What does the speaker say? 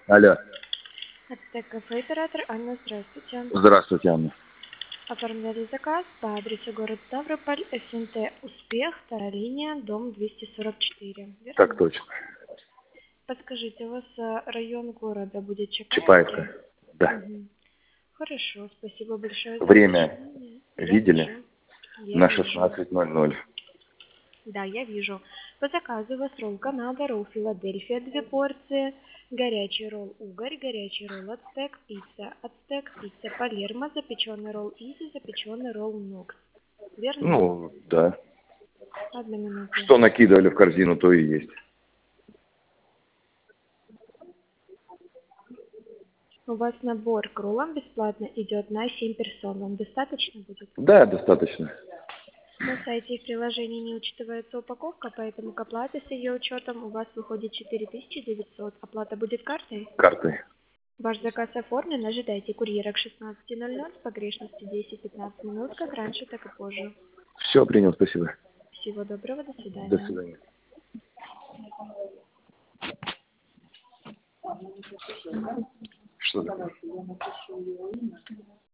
Алло. Ацтек кафе, оператор Анна, здравствуйте. Здравствуйте, Анна. Оформляли заказ по адресу город Ставрополь, СНТ «Успех», вторая линия, дом 244. Так Верно? точно. Подскажите, у вас район города будет Чапаевский? Чапаевка. Да. Угу. Хорошо, спасибо большое за Время уточнение. Я видели? вижу. Я На вижу. 16:00. Да, я вижу. По заказу у вас ролл Канада, ролл Филадельфия, 2 порции, горячий ролл Угорь, горячий ролл Ацтек пицца Палермо, запеченный ролл Изи, запеченный ролл Нокс. Верно? Ну, да. Одну минуту. Что накидывали в корзину, то и есть. У вас набор к роллам бесплатно идет на 7 персон. Вам достаточно будет? Да, достаточно. На сайте и в приложении не учитывается упаковка, поэтому к оплате с ее учетом у вас выходит 4900. Оплата будет картой? Картой. Ваш заказ оформлен, ожидайте курьера к 16:00 с погрешностью 10-15 минут, как раньше, так и позже. Все, принял, спасибо. Всего доброго, до До свидания. свидания. Что такое?